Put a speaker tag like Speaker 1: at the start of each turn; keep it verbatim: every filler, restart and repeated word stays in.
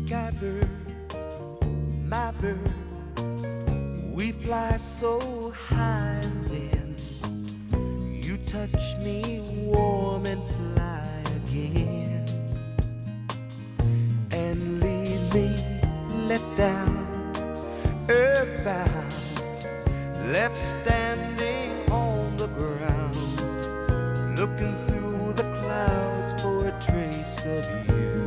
Speaker 1: sky bird, my bird, we fly so high and then you touch me warm and fly again and leave me let down, earthbound, left standing on the ground, looking through the clouds for a trace of you.